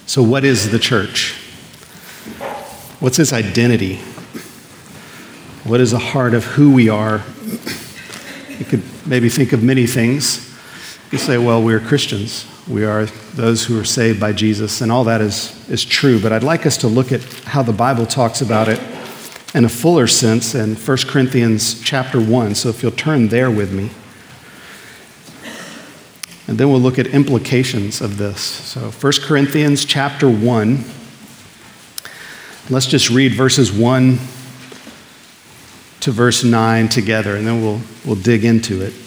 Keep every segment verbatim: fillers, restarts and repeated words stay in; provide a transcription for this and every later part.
So what is the church? What's its identity? What is the heart of who we are? You could maybe think of many things. You say, well, we're Christians. We are those who are saved by Jesus, and all that is, is true. But I'd like us to look at how the Bible talks about it in a fuller sense in First Corinthians chapter one. So if you'll turn there with me. And then we'll look at implications of this. So First Corinthians chapter one. Let's just read verses one to verse nine together, and then we'll, we'll dig into it.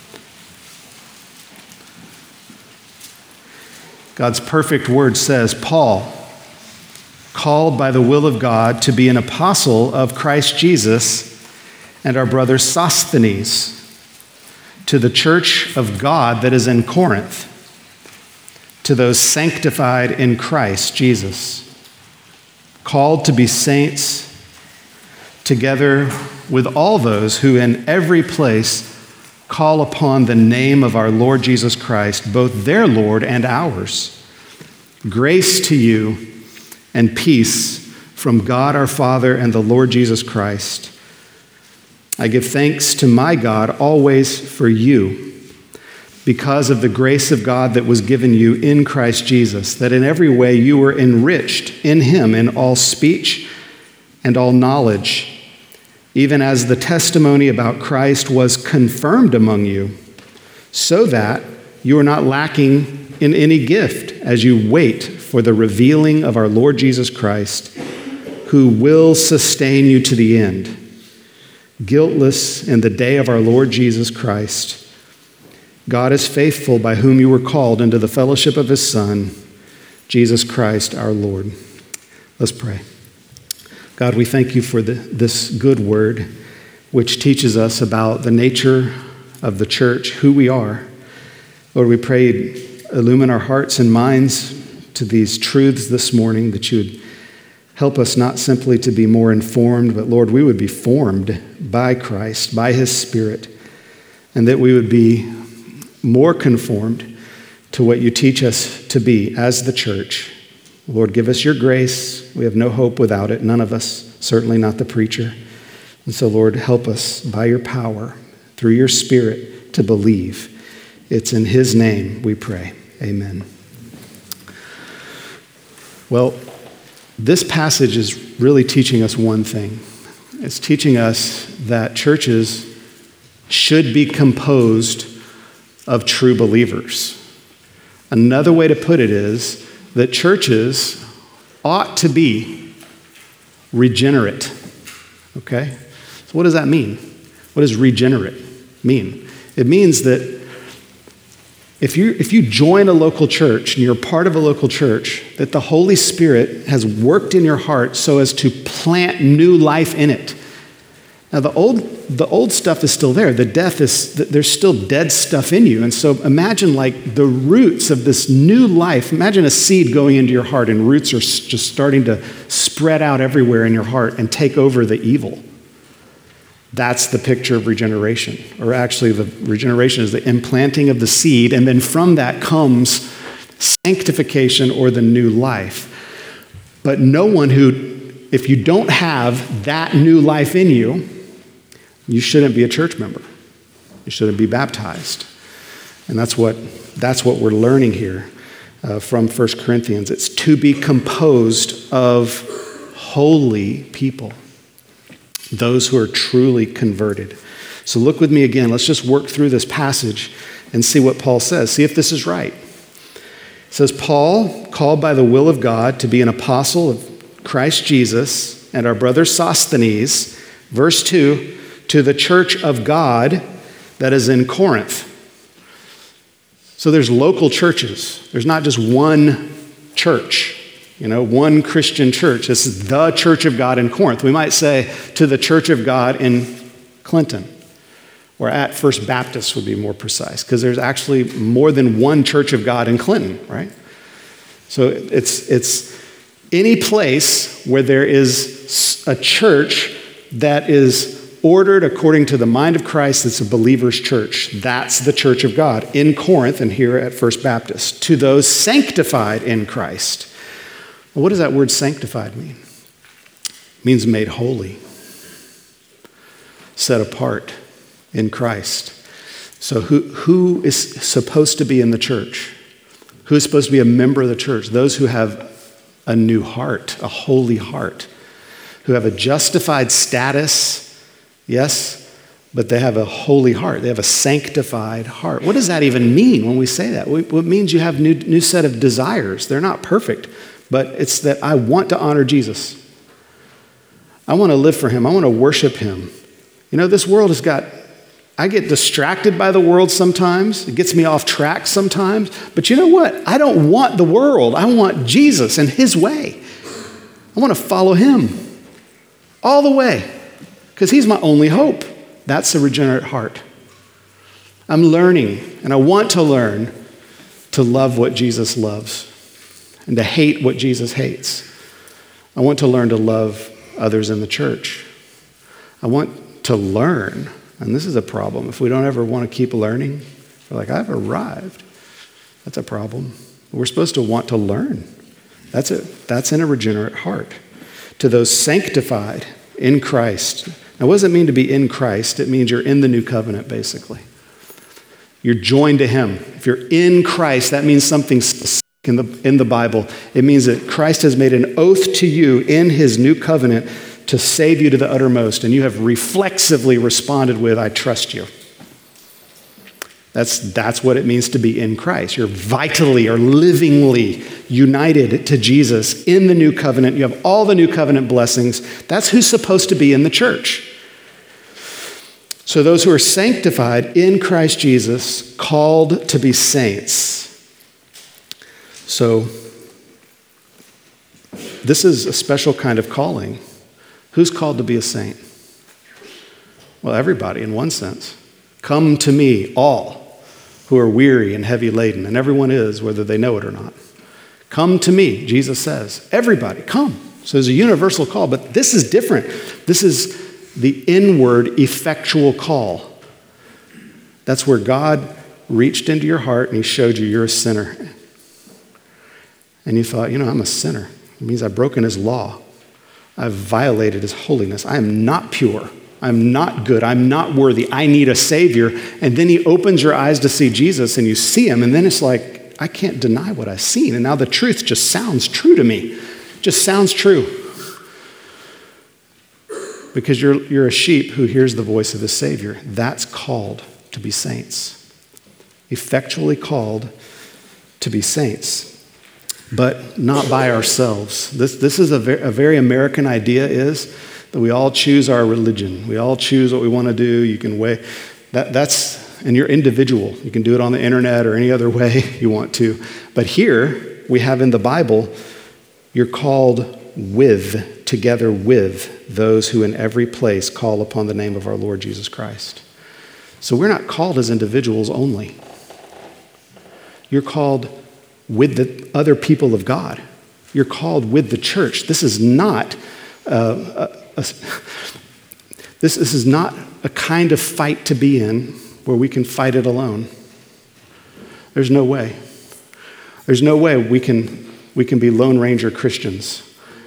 God's perfect word says, Paul, called by the will of God to be an apostle of Christ Jesus, and our brother Sosthenes, to the church of God that is in Corinth, to those sanctified in Christ Jesus, called to be saints, together with all those who in every place call upon the name of our Lord Jesus Christ, both their Lord and ours. Grace to you and peace from God our Father and the Lord Jesus Christ. I give thanks to my God always for you, because of the grace of God that was given you in Christ Jesus, that in every way you were enriched in him in all speech and all knowledge, even as the testimony about Christ was confirmed among you, so that you are not lacking in any gift as you wait for the revealing of our Lord Jesus Christ, who will sustain you to the end, guiltless in the day of our Lord Jesus Christ. God is faithful, by whom you were called into the fellowship of his Son, Jesus Christ our Lord. Let's pray. God, we thank you for the, this good word, which teaches us about the nature of the church, who we are. Lord, we pray you'd illumine our hearts and minds to these truths this morning, that you would help us not simply to be more informed, but Lord, we would be formed by Christ, by his Spirit, and that we would be more conformed to what you teach us to be as the church. Lord, give us your grace. We have no hope without it, none of us, certainly not the preacher. And so, Lord, help us by your power, through your Spirit, to believe. It's in his name we pray. Amen. Well, this passage is really teaching us one thing. It's teaching us that churches should be composed of true believers. Another way to put it is that churches ought to be regenerate. Okay? So what does that mean? What does regenerate mean? It means that if you if you join a local church and you're part of a local church, that the Holy Spirit has worked in your heart so as to plant new life in it. Now the old the old stuff is still there. The death is there's still dead stuff in you. And so imagine like the roots of this new life. Imagine a seed going into your heart and roots are just starting to spread out everywhere in your heart and take over the evil. That's the picture of regeneration. Or actually, the regeneration is the implanting of the seed, and then from that comes sanctification or the new life. But no one who, if you don't have that new life in you, you shouldn't be a church member. You shouldn't be baptized. And that's what, that's what we're learning here uh, from First Corinthians. It's to be composed of holy people. Those who are truly converted. So look with me again. Let's just work through this passage and see what Paul says. See if this is right. It says, Paul, called by the will of God to be an apostle of Christ Jesus, and our brother Sosthenes, verse two, to the church of God that is in Corinth. So there's local churches. There's not just one church. You know, one Christian church. This is the church of God in Corinth. We might say to the church of God in Clinton, or at First Baptist would be more precise, because there's actually more than one church of God in Clinton, right? So it's it's any place where there is a church that is ordered according to the mind of Christ, that's a believer's church. That's the church of God in Corinth and here at First Baptist. To those sanctified in Christ. Well, what does that word sanctified mean? It means made holy, set apart in Christ. So who, who is supposed to be in the church? Who is supposed to be a member of the church? Those who have a new heart, a holy heart, who have a justified status, yes, but they have a holy heart. They have a sanctified heart. What does that even mean when we say that? It means you have a new, new set of desires. They're not perfect, but it's that I want to honor Jesus. I want to live for him. I want to worship him. You know, this world has got, I get distracted by the world sometimes. It gets me off track sometimes. But you know what? I don't want the world. I want Jesus and his way. I want to follow him all the way because he's my only hope. That's a regenerate heart. I'm learning, and I want to learn to love what Jesus loves and to hate what Jesus hates. I want to learn to love others in the church. I want to learn, and this is a problem. If we don't ever want to keep learning, we're like, I've arrived. That's a problem. We're supposed to want to learn. That's it. That's in a regenerate heart. To those sanctified in Christ. Now, what does it mean to be in Christ? It means you're in the new covenant, basically. You're joined to him. If you're in Christ, that means something specific in the, in the Bible. It means that Christ has made an oath to you in his new covenant to save you to the uttermost, and you have reflexively responded with, I trust you. That's, that's what it means to be in Christ. You're vitally or livingly united to Jesus in the new covenant. You have all the new covenant blessings. That's who's supposed to be in the church. So those who are sanctified in Christ Jesus, called to be saints. So this is a special kind of calling. Who's called to be a saint? Well, everybody in one sense. Come to me, all who are weary and heavy laden, and everyone is, whether they know it or not. Come to me, Jesus says. Everybody, come. So there's a universal call, but this is different. This is the inward, effectual call. That's where God reached into your heart and he showed you you're a sinner. And you thought, you know, I'm a sinner. It means I've broken his law. I've violated his holiness. I am not pure. I'm not good. I'm not worthy. I need a Savior. And then he opens your eyes to see Jesus and you see him. And then it's like, I can't deny what I've seen. And now the truth just sounds true to me. Just sounds true. Because you're, you're a sheep who hears the voice of his Savior. That's called to be saints. Effectually called to be saints. But not by ourselves. This, this is a very, a very American idea is that we all choose our religion. We all choose what we want to do. You can weigh, that, that's, and you're individual. You can do it on the internet or any other way you want to. But here we have in the Bible, you're called with, together with those who in every place call upon the name of our Lord Jesus Christ. So we're not called as individuals only. You're called with the other people of God. You're called with the church. This is not uh, a, a, this, this is not a kind of fight to be in where we can fight it alone. There's no way. There's no way we can we can be Lone Ranger Christians.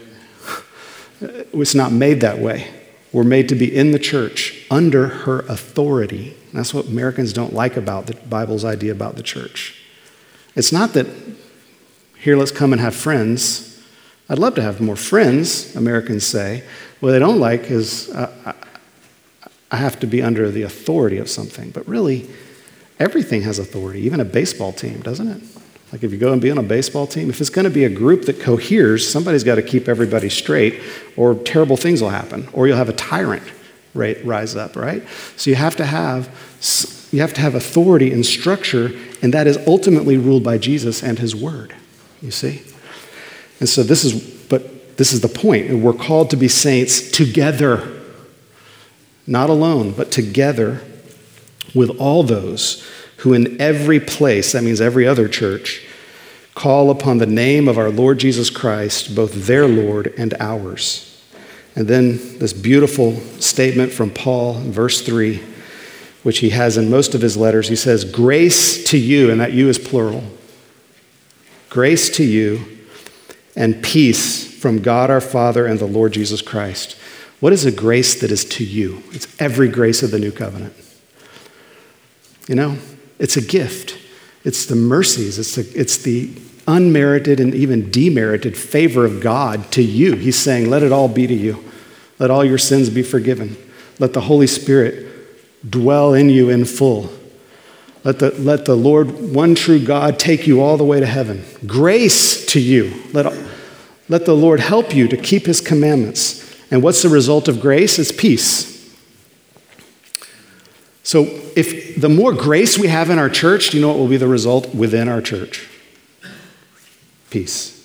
It's not made that way. We're made to be in the church under her authority. That's what Americans don't like about the Bible's idea about the church. It's not that, here, let's come and have friends. I'd love to have more friends, Americans say. What they don't like is uh, I, I have to be under the authority of something. But really, everything has authority, even a baseball team, doesn't it? Like if you go and be on a baseball team, if it's going to be a group that coheres, somebody's got to keep everybody straight or terrible things will happen. Or you'll have a tyrant rise up, right? So you have to have... You have to have authority and structure, and that is ultimately ruled by Jesus and his word, you see? And so this is, but this is the point. We're called to be saints together, not alone, but together with all those who in every place, that means every other church, call upon the name of our Lord Jesus Christ, both their Lord and ours. And then this beautiful statement from Paul in verse three, which he has in most of his letters. He says, grace to you, and that you is plural. Grace to you and peace from God our Father and the Lord Jesus Christ. What is a grace that is to you? It's every grace of the new covenant. You know, it's a gift. It's the mercies. It's the, it's the unmerited and even demerited favor of God to you. He's saying, let it all be to you. Let all your sins be forgiven. Let the Holy Spirit dwell in you in full. Let the, let the Lord, one true God, take you all the way to heaven. Grace to you. Let, let the Lord help you to keep his commandments. And what's the result of grace? It's peace. So if the more grace we have in our church, do you know what will be the result within our church? Peace.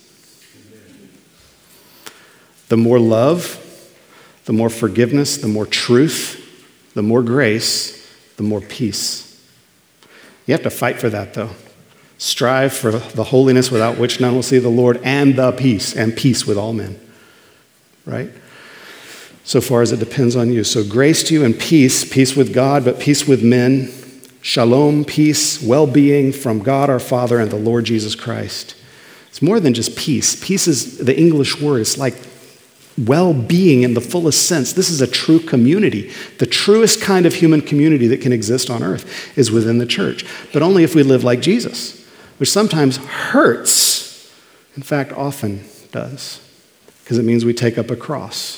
The more love, the more forgiveness, the more truth, the more grace, the more peace. You have to fight for that, though. Strive for the holiness without which none will see the Lord, and the peace, and peace with all men. Right? So far as it depends on you. So grace to you and peace, peace with God, but peace with men. Shalom, peace, well-being from God our Father and the Lord Jesus Christ. It's more than just peace. Peace is the English word. It's like well-being in the fullest sense. This is a true community. The truest kind of human community that can exist on earth is within the church, but only if we live like Jesus, which sometimes hurts, in fact, often does, because it means we take up a cross.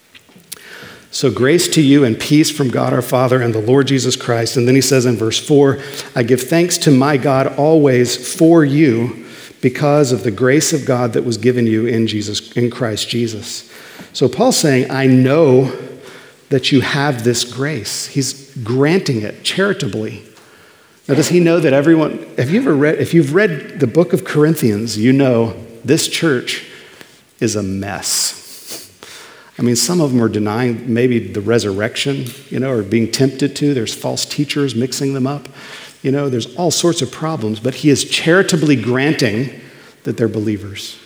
So grace to you and peace from God our Father and the Lord Jesus Christ. And then he says in verse four, I give thanks to my God always for you because of the grace of God that was given you in Jesus, in Christ Jesus. So Paul's saying, I know that you have this grace. He's granting it charitably. Now, does he know that everyone, have you ever read, if you've read the book of Corinthians, you know this church is a mess. I mean, some of them are denying maybe the resurrection, you know, or being tempted to. There's false teachers mixing them up. You know, there's all sorts of problems, but he is charitably granting that they're believers.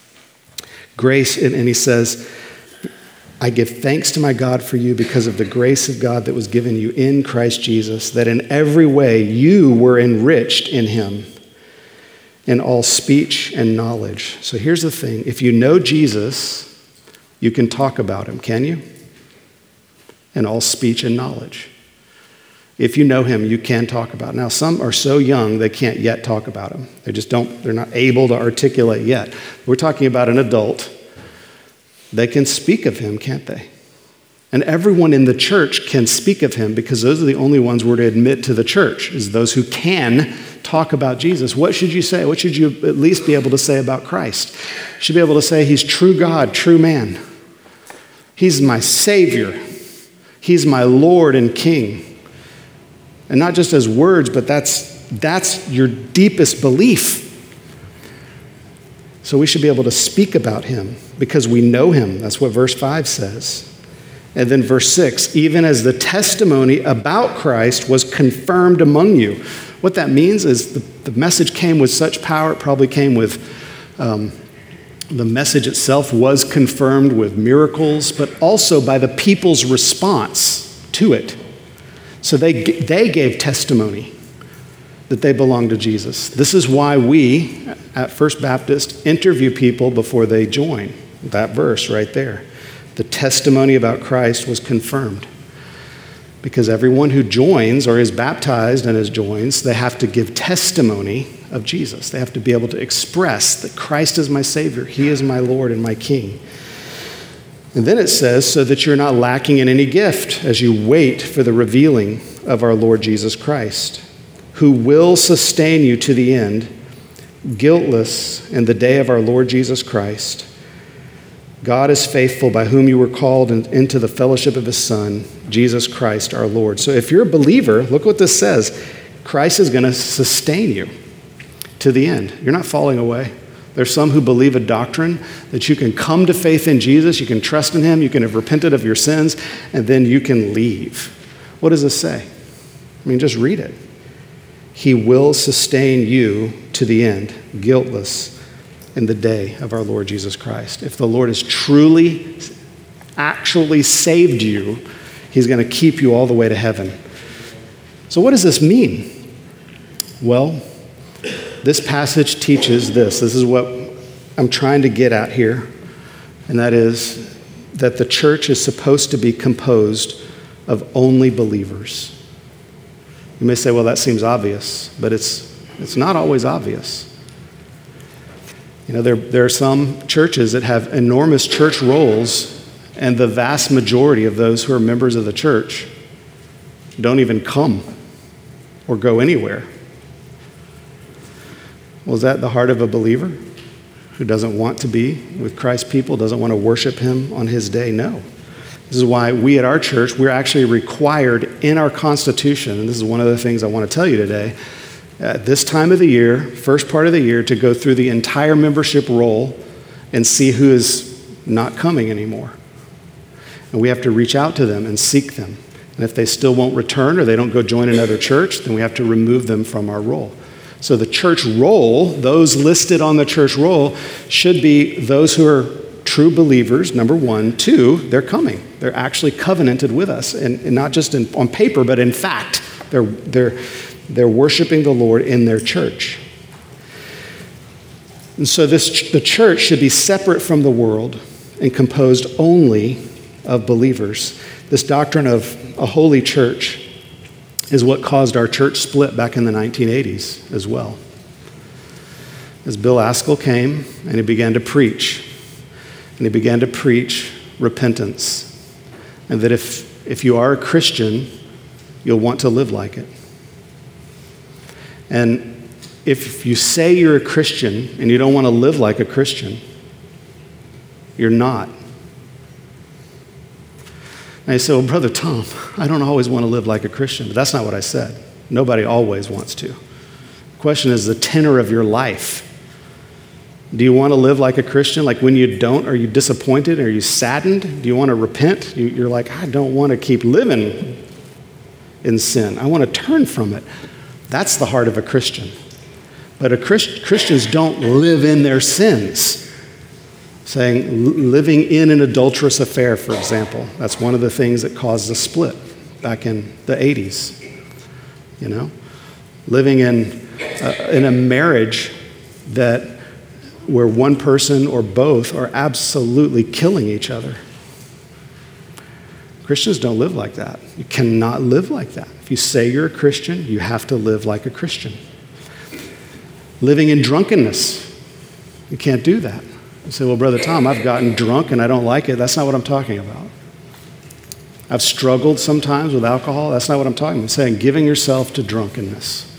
Grace, and, and he says, I give thanks to my God for you because of the grace of God that was given you in Christ Jesus, that in every way you were enriched in him in all speech and knowledge. So here's the thing. If you know Jesus, you can talk about him, can you? In all speech and knowledge. If you know him, you can talk about him. Now, some are so young they can't yet talk about him. They just don't, they're not able to articulate yet. We're talking about an adult. They can speak of him, can't they? And everyone in the church can speak of him because those are the only ones we're to admit to the church, is those who can talk about Jesus. What should you say? What should you at least be able to say about Christ? You should be able to say he's true God, true man. He's my Savior. He's my Lord and King. And not just as words, but that's, that's your deepest belief. So we should be able to speak about him because we know him. That's what verse five says. And then verse six, even as the testimony about Christ was confirmed among you. What that means is the, the message came with such power, it probably came with, um, the message itself was confirmed with miracles, but also by the people's response to it. So they, they gave testimony that they belong to Jesus. This is why we at First Baptist interview people before they join. That verse right there. The testimony about Christ was confirmed. Because everyone who joins or is baptized and is joins, they have to give testimony of Jesus. They have to be able to express that Christ is my Savior. He is my Lord and my King. And then it says, so that you're not lacking in any gift as you wait for the revealing of our Lord Jesus Christ, who will sustain you to the end, guiltless in the day of our Lord Jesus Christ. God is faithful, by whom you were called in, into the fellowship of his Son, Jesus Christ our Lord. So if you're a believer, look what this says. Christ is going to sustain you to the end. You're not falling away. There's some who believe a doctrine that you can come to faith in Jesus, you can trust in him, you can have repented of your sins, and then you can leave. What does this say? I mean, just read it. He will sustain you to the end, guiltless in the day of our Lord Jesus Christ. If the Lord has truly, actually saved you, he's going to keep you all the way to heaven. So what does this mean? Well, this passage teaches this. This is what I'm trying to get at here, and that is that the church is supposed to be composed of only believers. You may say, well, that seems obvious, but it's it's not always obvious. You know, there, there are some churches that have enormous church rolls, and the vast majority of those who are members of the church don't even come or go anywhere. Well, is that the heart of a believer who doesn't want to be with Christ's people, doesn't want to worship him on his day? No. This is why we at our church, we're actually required in our constitution, and this is one of the things I want to tell you today, at this time of the year, first part of the year, to go through the entire membership roll and see who is not coming anymore. And we have to reach out to them and seek them. And if they still won't return or they don't go join another church, then we have to remove them from our roll. So the church roll, those listed on the church roll, should be those who are true believers, number one. Two, they're coming. They're actually covenanted with us, and, and not just in, on paper, but in fact, they're, they're, they're worshiping the Lord in their church. And so this, the church should be separate from the world and composed only of believers. This doctrine of a holy church is what caused our church split back in the nineteen eighties as well. As Bill Askell came and he began to preach, and he began to preach repentance, and that if, if you are a Christian, you'll want to live like it. And if you say you're a Christian and you don't want to live like a Christian, you're not. And I say, well, Brother Tom, I don't always want to live like a Christian. But that's not what I said. Nobody always wants to. The question is the tenor of your life. Do you want to live like a Christian? Like when you don't, are you disappointed? Are you saddened? Do you want to repent? You're like, I don't want to keep living in sin. I want to turn from it. That's the heart of a Christian. But a Christ, Christians don't live in their sins. Saying living in an adulterous affair, for example, that's one of the things that caused a split back in the eighties. You know, living in a, in a marriage that where one person or both are absolutely killing each other. Christians don't live like that. You cannot live like that. If you say you're a Christian, you have to live like a Christian. Living in drunkenness, you can't do that. You say, well, Brother Tom, I've gotten drunk and I don't like it. That's not what I'm talking about. I've struggled sometimes with alcohol. That's not what I'm talking about. I'm saying giving yourself to drunkenness.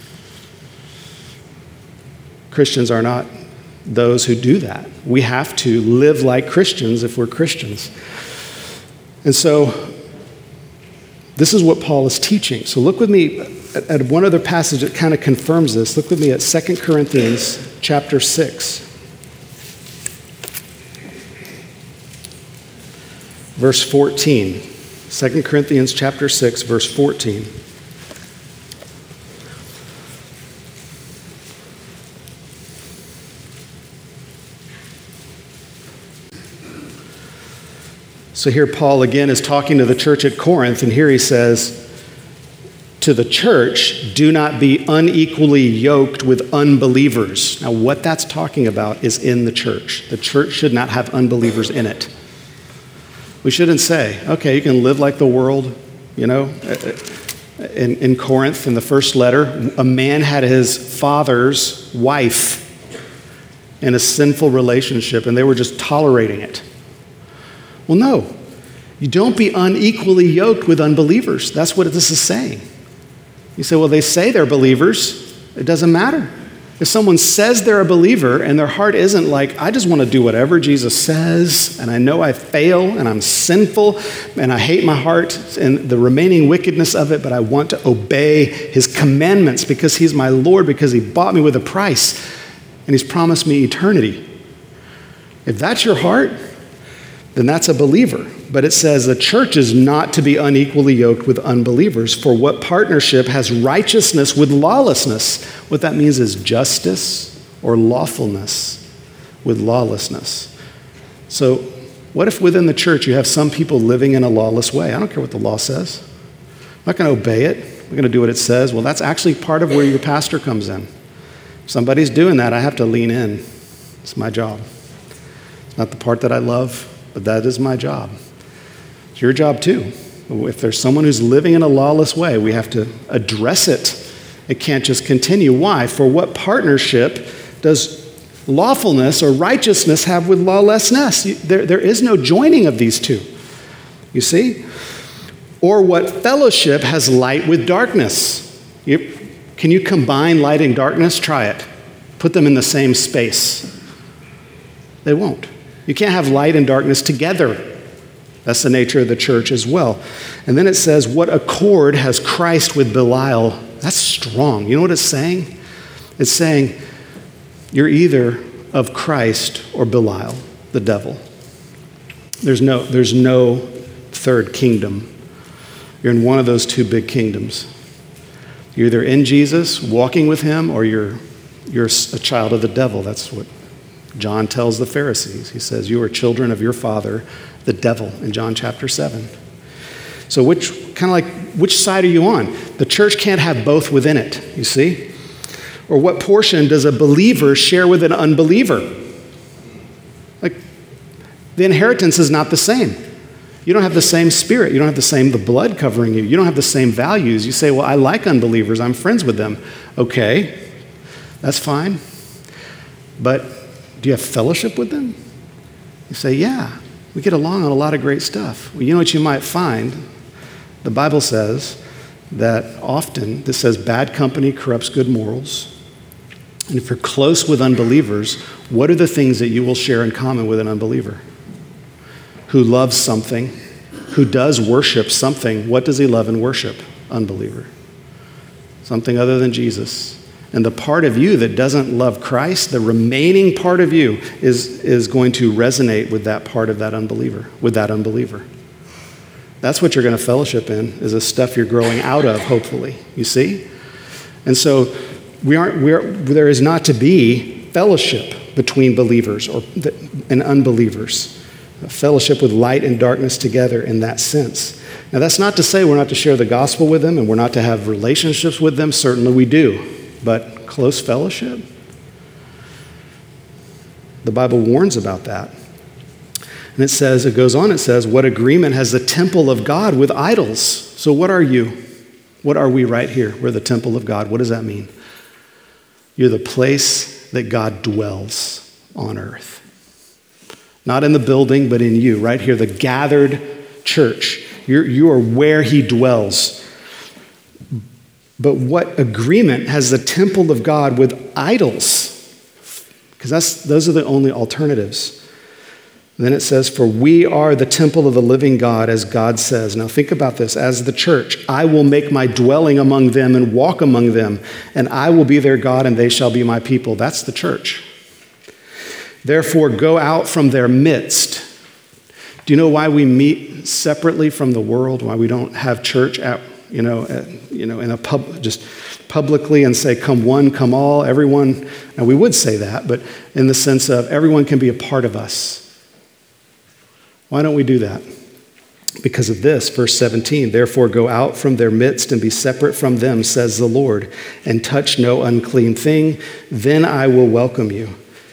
Christians are not those who do that. We have to live like Christians if we're Christians. And so this is what Paul is teaching. So look with me at, at one other passage that kind of confirms this. Look with me at Second Corinthians chapter six. Verse fourteen. Second Corinthians chapter six, verse fourteen. So here Paul again is talking to the church at Corinth, and here he says, to the church, do not be unequally yoked with unbelievers. Now what that's talking about is in the church. The church should not have unbelievers in it. We shouldn't say, okay, you can live like the world, you know. In, in Corinth, in the first letter, a man had his father's wife in a sinful relationship, and they were just tolerating it. Well, no, you don't be unequally yoked with unbelievers. That's what this is saying. You say, well, they say they're believers. It doesn't matter. If someone says they're a believer and their heart isn't like, I just want to do whatever Jesus says, and I know I fail and I'm sinful and I hate my heart and the remaining wickedness of it, but I want to obey his commandments because he's my Lord, because he bought me with a price and he's promised me eternity. If that's your heart, then that's a believer. But it says the church is not to be unequally yoked with unbelievers. For what partnership has righteousness with lawlessness? What that means is justice or lawfulness with lawlessness. So what if within the church you have some people living in a lawless way? I don't care what the law says. I'm not going to obey it. I'm going to do what it says. Well, that's actually part of where your pastor comes in. If somebody's doing that, I have to lean in. It's my job. not the part that I love, but that is my job. It's your job too. If there's someone who's living in a lawless way, we have to address it. It can't just continue. Why? For what partnership does lawfulness or righteousness have with lawlessness? There, there is no joining of these two. You see? Or what fellowship has light with darkness? You, can you combine light and darkness? Try it. Put them in the same space. They won't. You can't have light and darkness together. That's the nature of the church as well. And then it says, what accord has Christ with Belial? That's strong. You know what it's saying? It's saying you're either of Christ or Belial, the devil. There's no, there's no third kingdom. You're in one of those two big kingdoms. You're either in Jesus, walking with him, or you're, you're a child of the devil. That's what John tells the Pharisees. He says, you are children of your father, the devil, in John chapter seven. So which, kind of like, which side are you on? The church can't have both within it, you see? Or what portion does a believer share with an unbeliever? Like, the inheritance is not the same. You don't have the same spirit. You don't have the same, the blood covering you. You don't have the same values. You say, well, I like unbelievers. I'm friends with them. Okay, that's fine. But do you have fellowship with them? You say, yeah, we get along on a lot of great stuff. Well, you know what you might find? The Bible says that often, this says bad company corrupts good morals. And if you're close with unbelievers, what are the things that you will share in common with an unbeliever? Who loves something, who does worship something. What does he love and worship? Unbeliever. Something other than Jesus. And the part of you that doesn't love Christ, the remaining part of you is, is going to resonate with that part of that unbeliever, with that unbeliever. That's what you're going to fellowship in, is the stuff you're growing out of, hopefully. You see? And so we aren't, we're, there is not to be fellowship between believers or, and unbelievers. A fellowship with light and darkness together in that sense. Now, that's not to say we're not to share the gospel with them and we're not to have relationships with them. Certainly we do. But close fellowship? The Bible warns about that. And it says, it goes on, it says, what agreement has the temple of God with idols? So what are you? What are we right here? We're the temple of God. What does that mean? You're the place that God dwells on earth. Not in the building, but in you, right here, the gathered church. You're, you are where he dwells. But what agreement has the temple of God with idols? Because that's those are the only alternatives. And then it says, for we are the temple of the living God, as God says. Now think about this. As the church, I will make my dwelling among them and walk among them, and I will be their God, and they shall be my people. That's the church. Therefore, go out from their midst. Do you know why we meet separately from the world? Why we don't have church at, you know, at, you know, in a pub, just publicly and say, come one, come all, everyone. And we would say that, but in the sense of everyone can be a part of us. Why don't we do that? Because of this, verse seventeen, therefore go out from their midst and be separate from them, says the Lord, and touch no unclean thing, then I will welcome you.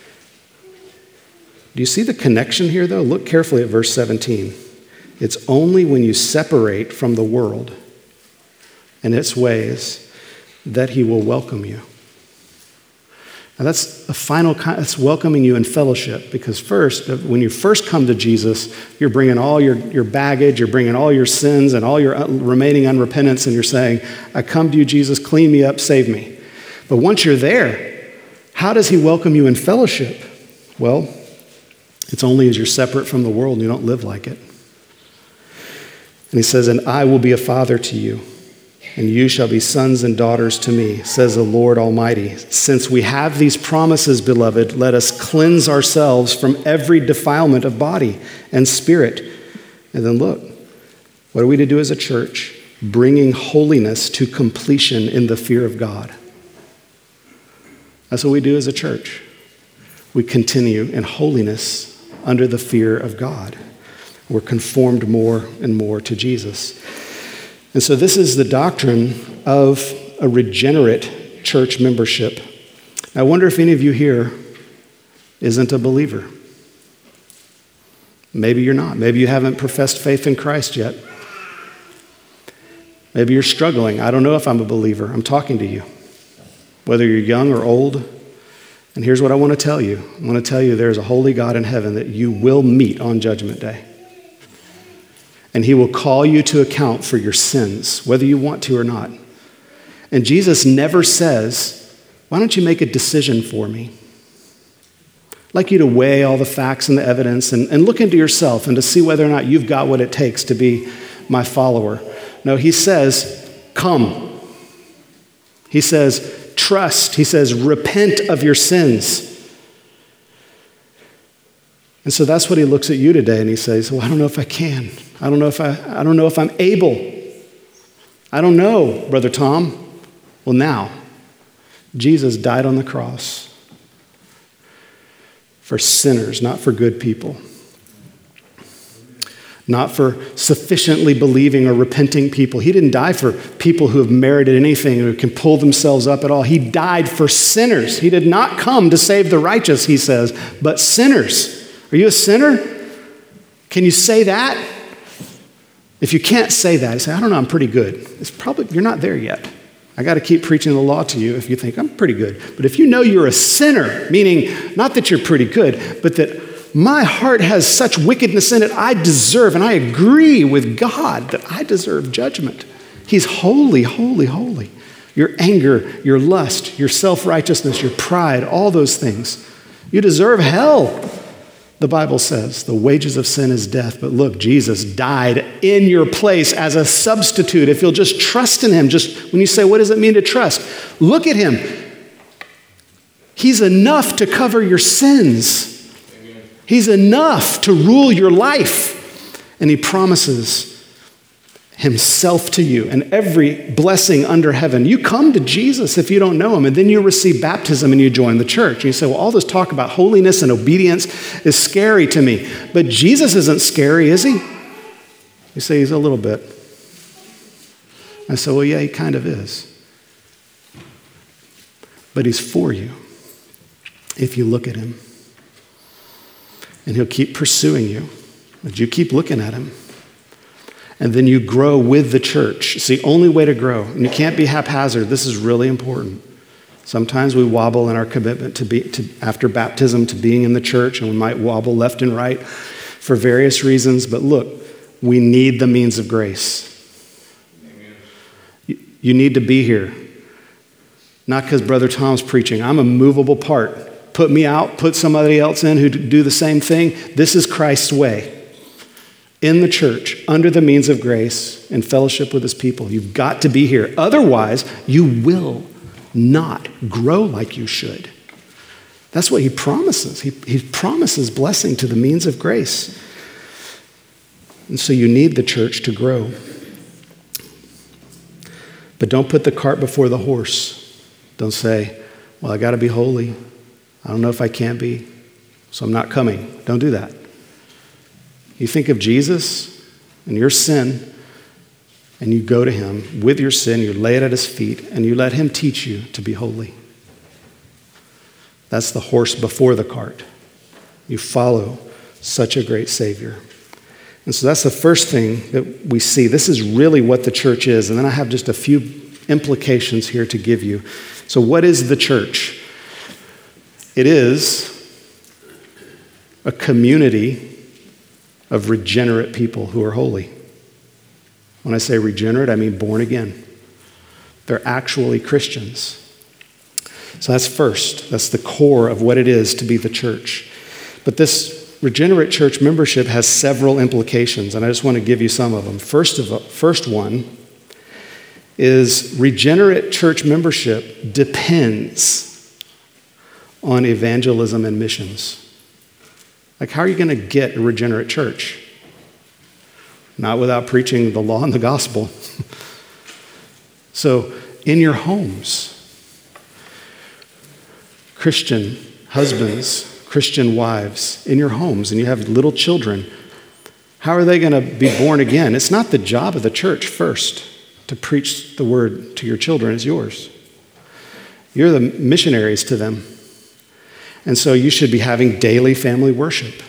Do you see the connection here, though? Look carefully at verse seventeen. It's only when you separate from the world and its ways that he will welcome you. Now that's a final, that's welcoming you in fellowship, because first, when you first come to Jesus, you're bringing all your, your baggage, you're bringing all your sins and all your remaining unrepentance, and you're saying, I come to you, Jesus, clean me up, save me. But once you're there, how does he welcome you in fellowship? Well, it's only as you're separate from the world and you don't live like it. And he says, and I will be a father to you, and you shall be sons and daughters to me, says the Lord Almighty. Since we have these promises, beloved, let us cleanse ourselves from every defilement of body and spirit. And then look, what are we to do as a church? Bringing holiness to completion in the fear of God. That's what we do as a church. We continue in holiness under the fear of God. We're conformed more and more to Jesus. And so this is the doctrine of a regenerate church membership. I wonder if any of you here isn't a believer. Maybe you're not. Maybe you haven't professed faith in Christ yet. Maybe you're struggling. I don't know if I'm a believer. I'm talking to you, whether you're young or old. And here's what I want to tell you. I want to tell you there's a holy God in heaven that you will meet on Judgment Day. And he will call you to account for your sins, whether you want to or not. And Jesus never says, why don't you make a decision for me? I'd like you to weigh all the facts and the evidence and, and look into yourself and to see whether or not you've got what it takes to be my follower. No, he says, come. He says, trust. He says, repent of your sins. And so that's what he looks at you today and he says, well, I don't know if I can. I don't know if I, I don't know if I'm able. I don't know, Brother Tom. Well, now, Jesus died on the cross for sinners, not for good people. Not for sufficiently believing or repenting people. He didn't die for people who have merited anything or can pull themselves up at all. He died for sinners. He did not come to save the righteous, he says, but sinners. Are you a sinner? Can you say that? If you can't say that, you say, I don't know, I'm pretty good. It's probably, you're not there yet. I got to keep preaching the law to you if you think I'm pretty good. But if you know you're a sinner, meaning not that you're pretty good, but that my heart has such wickedness in it, I deserve, and I agree with God that I deserve judgment. He's holy, holy, holy. Your anger, your lust, your self-righteousness, your pride, all those things. You deserve hell. The Bible says the wages of sin is death, but look, Jesus died in your place as a substitute. If you'll just trust in him, just when you say, what does it mean to trust? Look at him. He's enough to cover your sins. He's enough to rule your life. And he promises himself to you and every blessing under heaven. You come to Jesus if you don't know him, and then you receive baptism and you join the church. And you say, well, all this talk about holiness and obedience is scary to me. But Jesus isn't scary, is he? You say he's a little bit. I say, well, yeah, he kind of is. But he's for you if you look at him. And he'll keep pursuing you. But you keep looking at him. And then you grow with the church. It's the only way to grow. And you can't be haphazard. This is really important. Sometimes we wobble in our commitment to be to, after baptism to being in the church, and we might wobble left and right for various reasons. But look, we need the means of grace. You, you need to be here. Not because Brother Tom's preaching. I'm a movable part. Put me out, put somebody else in who do the same thing. This is Christ's way. In the church, under the means of grace, in fellowship with his people. You've got to be here. Otherwise, you will not grow like you should. That's what he promises. He, he promises blessing to the means of grace. And so you need the church to grow. But don't put the cart before the horse. Don't say, well, I got to be holy. I don't know if I can be, so I'm not coming. Don't do that. You think of Jesus and your sin, and you go to him with your sin, you lay it at his feet, and you let him teach you to be holy. That's the horse before the cart. You follow such a great Savior. And so that's the first thing that we see. This is really what the church is. And then I have just a few implications here to give you. So what is the church? It is a community of regenerate people who are holy. When I say regenerate, I mean born again. They're actually Christians. So that's first. That's the core of what it is to be the church. But this regenerate church membership has several implications, and I just want to give you some of them. First of all, first one is regenerate church membership depends on evangelism and missions. Like, how are you going to get a regenerate church? Not without preaching the law and the gospel. So, in your homes, Christian husbands, Christian wives, in your homes, and you have little children, how are they going to be born again? It's not the job of the church first to preach the word to your children. It's yours. You're the missionaries to them. And so you should be having daily family worship.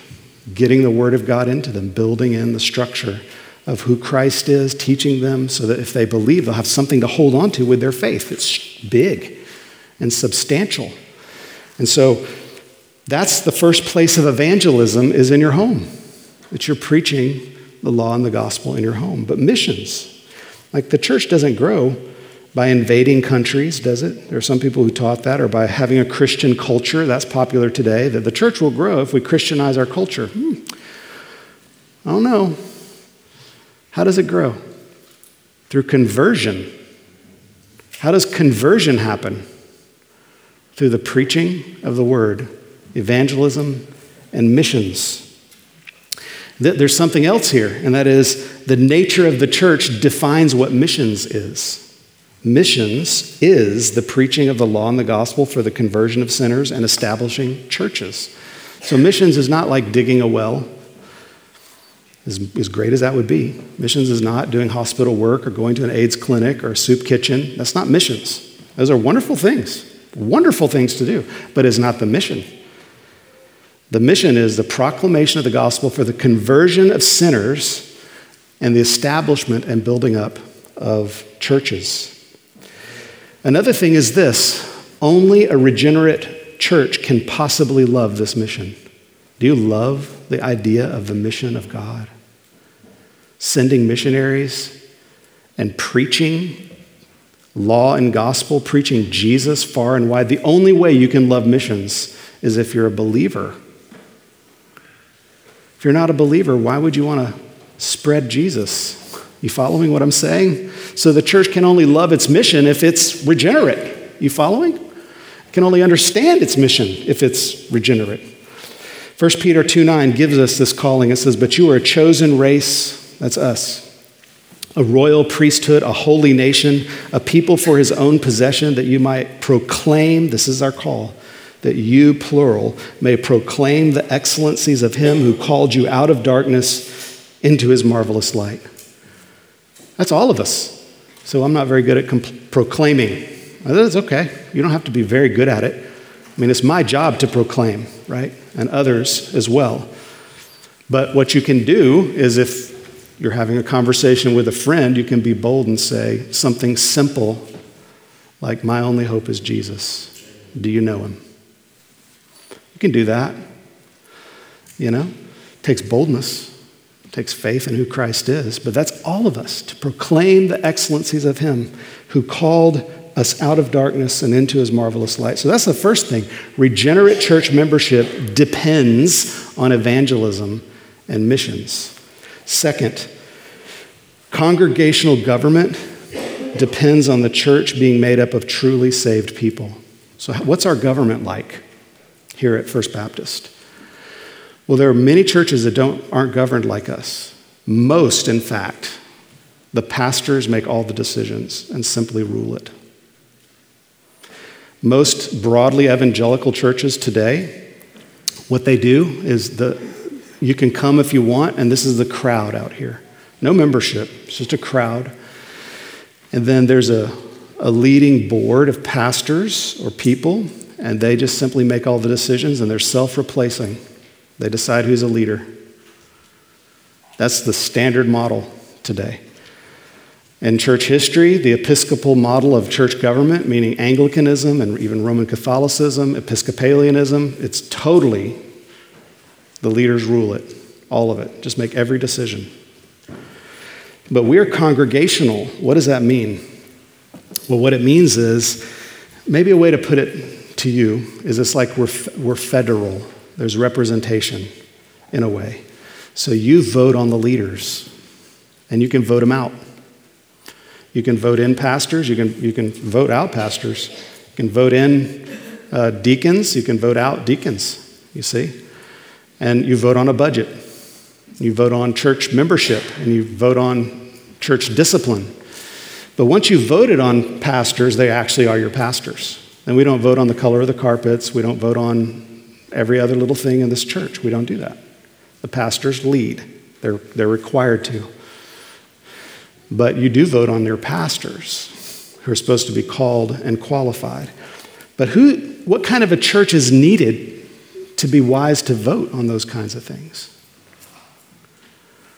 getting the Word of God into them, building in the structure of who Christ is, teaching them so that if they believe, they'll have something to hold on to with their faith. It's big and substantial. And so that's the first place of evangelism, is in your home. That you're preaching the law and the gospel in your home. But missions, like the church doesn't grow by invading countries, does it? There are some people who taught that, or by having a Christian culture. That's popular today, that the church will grow if we Christianize our culture. Hmm. I don't know. How does it grow? Through conversion. How does conversion happen? Through the preaching of the word, evangelism, and missions. There's something else here, and that is the nature of the church defines what missions is. Missions is the preaching of the law and the gospel for the conversion of sinners and establishing churches. So missions is not like digging a well, as, as great as that would be. Missions is not doing hospital work or going to an AIDS clinic or a soup kitchen. That's not missions. Those are wonderful things, wonderful things to do, but it's not the mission. The mission is the proclamation of the gospel for the conversion of sinners and the establishment and building up of churches. Another thing is this: only a regenerate church can possibly love this mission. Do you love the idea of the mission of God? Sending missionaries and preaching law and gospel, preaching Jesus far and wide. The only way you can love missions is if you're a believer. If you're not a believer, why would you want to spread Jesus? You following what I'm saying? So the church can only love its mission if it's regenerate. You following? It can only understand its mission if it's regenerate. First Peter two nine gives us this calling. It says, "But you are a chosen race," that's us, "a royal priesthood, a holy nation, a people for his own possession, that you might proclaim," this is our call, "that you, plural, may proclaim the excellencies of him who called you out of darkness into his marvelous light." That's all of us. So I'm not very good at comp- proclaiming. That's okay. You don't have to be very good at it. I mean, it's my job to proclaim, right? And others as well. But what you can do is, if you're having a conversation with a friend, you can be bold and say something simple like, "My only hope is Jesus. Do you know him?" You can do that. You know, it takes boldness. It takes faith in who Christ is. But that's all of us, to proclaim the excellencies of him who called us out of darkness and into his marvelous light. So that's the first thing. Regenerate church membership depends on evangelism and missions. Second, congregational government depends on the church being made up of truly saved people. So what's our government like here at First Baptist? Well, there are many churches that don't aren't governed like us. Most, in fact, the pastors make all the decisions and simply rule it. Most broadly evangelical churches today, what they do is the you can come if you want, and this is the crowd out here. No membership, it's just a crowd. And then there's a, a leading board of pastors or people, and they just simply make all the decisions, and they're self-replacing. They decide who's a leader. That's the standard model today. In church history, the Episcopal model of church government, meaning Anglicanism and even Roman Catholicism, Episcopalianism, it's totally the leaders rule it, all of it. Just make every decision. But we're congregational. What does that mean? Well, what it means is, maybe a way to put it to you is it's like we're, we're federal. There's representation in a way. So you vote on the leaders, and you can vote them out. You can vote in pastors. You can, you can vote out pastors. You can vote in uh, deacons. You can vote out deacons, you see. And you vote on a budget. You vote on church membership, and you vote on church discipline. But once you've voted on pastors, they actually are your pastors. And we don't vote on the color of the carpets. We don't vote on every other little thing in this church. We don't do that. The pastors lead. They're, they're required to. But you do vote on your pastors, who are supposed to be called and qualified. But who? What kind of a church is needed to be wise to vote on those kinds of things?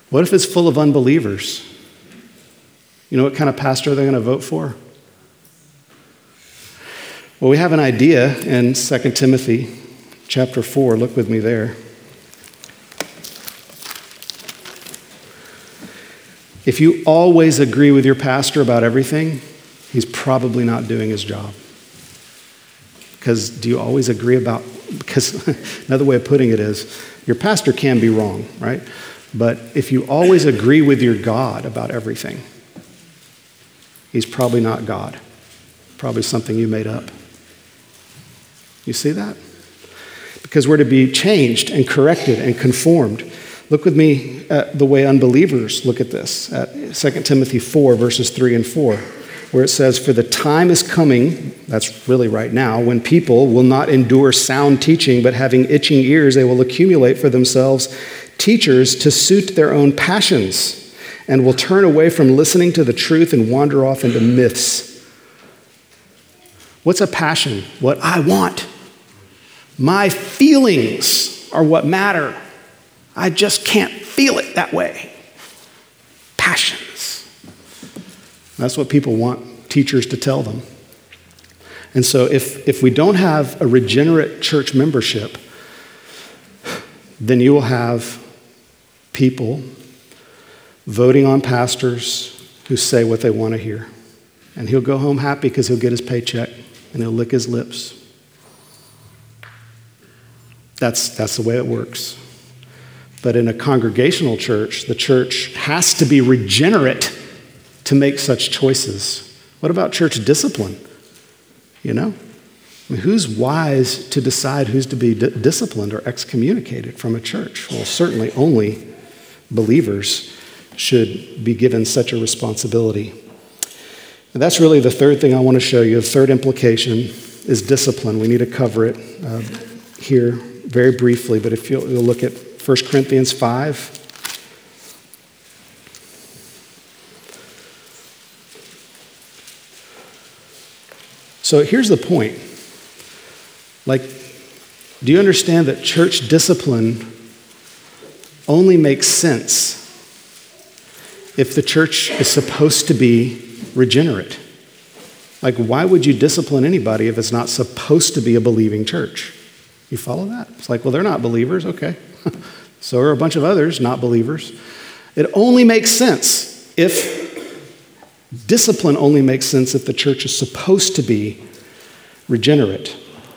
What if it's full of unbelievers? You know what kind of pastor they're going to vote for? Well, we have an idea in Second Timothy chapter four. Look with me there. If you always agree with your pastor about everything, he's probably not doing his job. Because do you always agree about, because another way of putting it is, your pastor can be wrong, right? But if you always agree with your God about everything, he's probably not God. Probably something you made up. You see that? Because we're to be changed and corrected and conformed. Look with me at the way unbelievers look at this, at Second Timothy four, verses three and four, where it says, "For the time is coming," that's really right now, "when people will not endure sound teaching, but having itching ears, they will accumulate for themselves teachers to suit their own passions, and will turn away from listening to the truth and wander off into myths." What's a passion? What I want. My feelings are what matter. I just can't feel it that way. Passions. That's what people want teachers to tell them. And so if, if we don't have a regenerate church membership, then you will have people voting on pastors who say what they want to hear. And he'll go home happy because he'll get his paycheck and he'll lick his lips. That's, that's the way it works. But in a congregational church, the church has to be regenerate to make such choices. What about church discipline? You know? I mean, who's wise to decide who's to be di- disciplined or excommunicated from a church? Well, certainly only believers should be given such a responsibility. And that's really the third thing I want to show you. The third implication is discipline. We need to cover it uh, here very briefly, but if you'll, you'll look at First Corinthians five. So here's the point. Like, do you understand that church discipline only makes sense if the church is supposed to be regenerate? Like, why would you discipline anybody if it's not supposed to be a believing church? You follow that? It's like, well, they're not believers. Okay. So are a bunch of others, not believers. It only makes sense if discipline only makes sense if the church is supposed to be regenerate.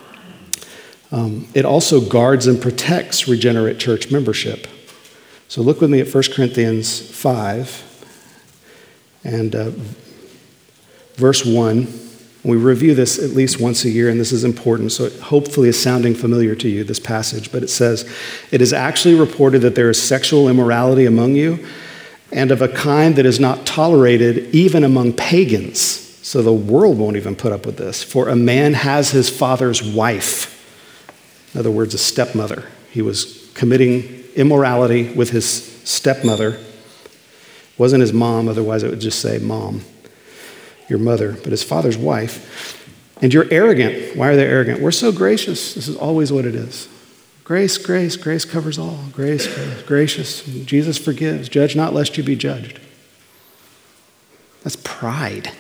Um, it also guards and protects regenerate church membership. So look with me at First Corinthians five and uh, verse one. We review this at least once a year, and this is important, so it hopefully is sounding familiar to you, this passage. But it says, "It is actually reported that there is sexual immorality among you, and of a kind that is not tolerated even among pagans." So the world won't even put up with this. "For a man has his father's wife." In other words, a stepmother. He was committing immorality with his stepmother. It wasn't his mom, otherwise it would just say mom. Your mother, but his father's wife. "And you're arrogant." Why are they arrogant? "We're so gracious." This is always what it is. Grace, grace, grace covers all. Grace, grace, gracious. Jesus forgives. "Judge not lest you be judged." That's pride.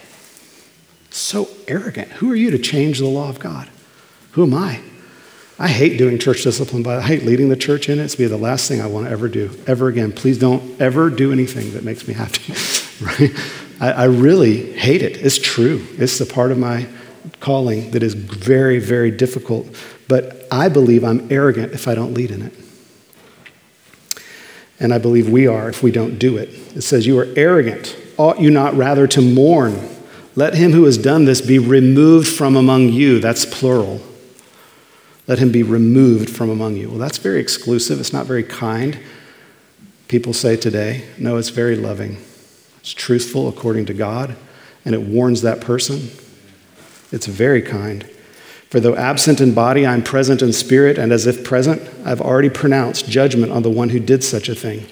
So arrogant. Who are you to change the law of God? Who am I? I hate doing church discipline, but I hate leading the church in it. It's be the last thing I want to ever do, ever again. Please don't ever do anything that makes me happy, right? I, I really hate it. It's true. It's the part of my calling that is very, very difficult. But I believe I'm arrogant if I don't lead in it. And I believe we are if we don't do it. It says, "You are arrogant. Ought you not rather to mourn? Let him who has done this be removed from among you." That's plural. Let him be removed from among you. Well, that's very exclusive. It's not very kind. People say today, no, it's very loving. It's truthful according to God, and it warns that person. It's very kind. "For though absent in body, I'm present in spirit, and as if present, I've already pronounced judgment on the one who did such a thing."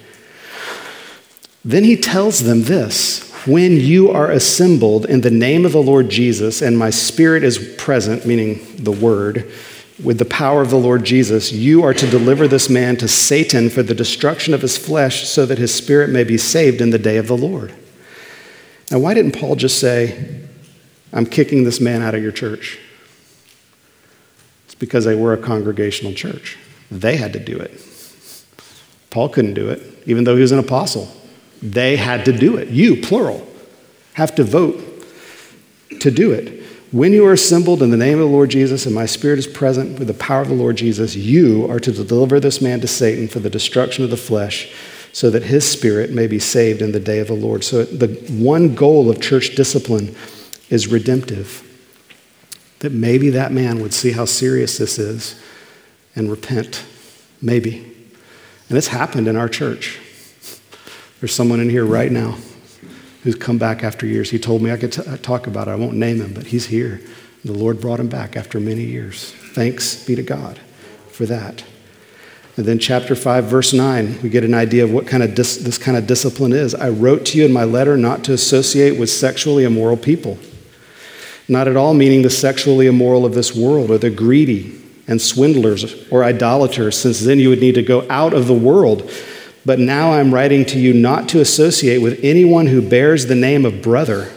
Then he tells them this, "When you are assembled in the name of the Lord Jesus, and my spirit is present," meaning the word, with the power of the Lord Jesus, you are to deliver this man to Satan for the destruction of his flesh so that his spirit may be saved in the day of the Lord. Now, why didn't Paul just say, I'm kicking this man out of your church? It's because they were a congregational church. They had to do it. Paul couldn't do it, even though he was an apostle. They had to do it. You, plural, have to vote to do it. When you are assembled in the name of the Lord Jesus and my spirit is present with the power of the Lord Jesus, you are to deliver this man to Satan for the destruction of the flesh so that his spirit may be saved in the day of the Lord. So the one goal of church discipline is redemptive. That maybe that man would see how serious this is and repent. Maybe. And it's happened in our church. There's someone in here right now who's come back after years. He told me I could t- talk about it. I won't name him, but he's here. The Lord brought him back after many years. Thanks be to God for that. And then chapter five, verse nine, we get an idea of what kind of dis- this kind of discipline is. I wrote to you in my letter not to associate with sexually immoral people. Not at all meaning the sexually immoral of this world or the greedy and swindlers or idolaters, since then you would need to go out of the world. But now I'm writing to you not to associate with anyone who bears the name of brother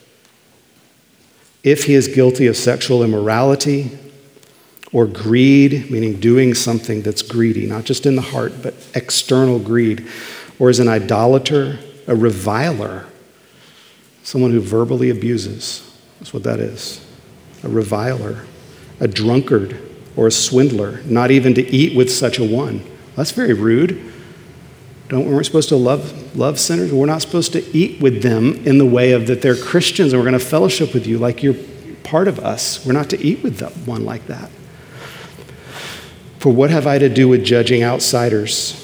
if he is guilty of sexual immorality or greed, meaning doing something that's greedy, not just in the heart, but external greed, or is an idolater, a reviler, someone who verbally abuses. That's what that is. A reviler, a drunkard, or a swindler, not even to eat with such a one. That's very rude. Don't, we're supposed to love, love sinners. We're not supposed to eat with them in the way of that they're Christians and we're going to fellowship with you like you're part of us. We're not to eat with one like that. For what have I to do with judging outsiders?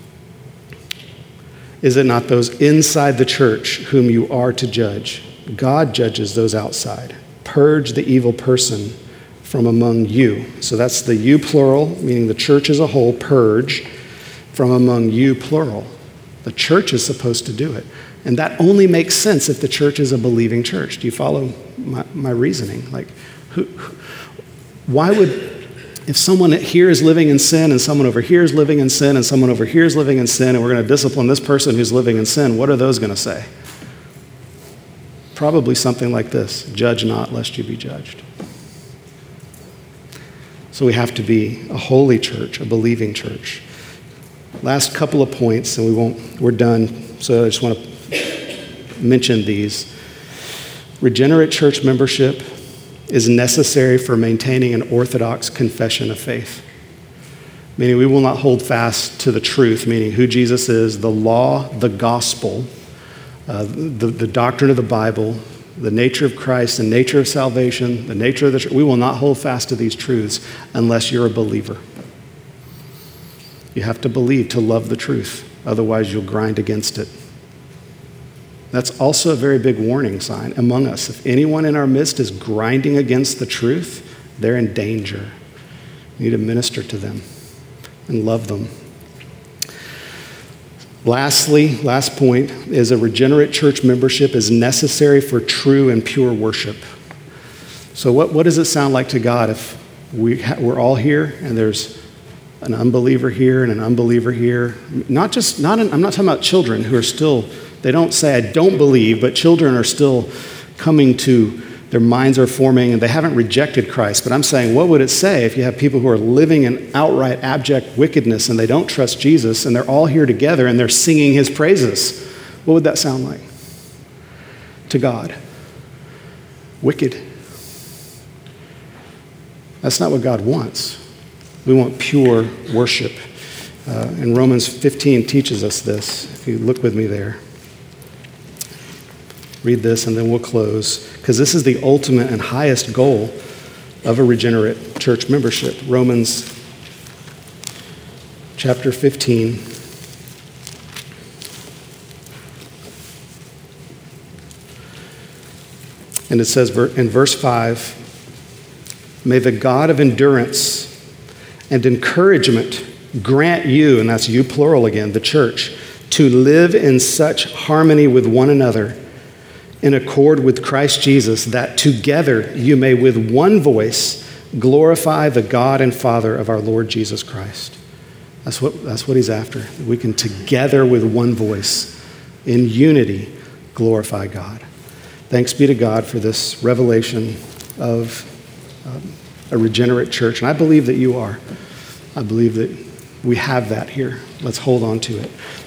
Is it not those inside the church whom you are to judge? God judges those outside. Purge the evil person from among you. So that's the you plural, meaning the church as a whole, purge from among you, plural. The church is supposed to do it. And that only makes sense if the church is a believing church. Do you follow my, my reasoning? Like, who, why would, if someone here is living in sin and someone over here is living in sin and someone over here is living in sin and we're going to discipline this person who's living in sin, what are those going to say? Probably something like this: judge not lest you be judged. So we have to be a holy church, a believing church. Last couple of points, and we won't, we're done, so I just want to mention these. Regenerate church membership is necessary for maintaining an orthodox confession of faith. Meaning we will not hold fast to the truth, meaning who Jesus is, the law, the gospel, uh, the, the doctrine of the Bible, the nature of Christ, the nature of salvation, the nature of the church. We will not hold fast to these truths unless you're a believer. You have to believe to love the truth. Otherwise, you'll grind against it. That's also a very big warning sign among us. If anyone in our midst is grinding against the truth, they're in danger. You need to minister to them and love them. Lastly, last point is a regenerate church membership is necessary for true and pure worship. So what, what does it sound like to God if we ha- we're all here and there's an unbeliever here and an unbeliever here? Not just, not an, I'm not talking about children who are still, they don't say I don't believe, but children are still coming to, their minds are forming and they haven't rejected Christ. But I'm saying, what would it say if you have people who are living in outright abject wickedness and they don't trust Jesus and they're all here together and they're singing his praises? What would that sound like to God? Wicked. That's not what God wants. We want pure worship. Uh, and Romans fifteen teaches us this. If you look with me there. Read this and then we'll close. Because this is the ultimate and highest goal of a regenerate church membership. Romans chapter fifteen. And it says in verse five, may the God of endurance and encouragement grant you, and that's you plural again, the church, to live in such harmony with one another in accord with Christ Jesus, that together you may with one voice glorify the God and Father of our Lord Jesus Christ. That's what, that's what he's after. We can together with one voice, in unity, glorify God. Thanks be to God for this revelation of um, a regenerate church. And I believe that you are. I believe that we have that here. Let's hold on to it.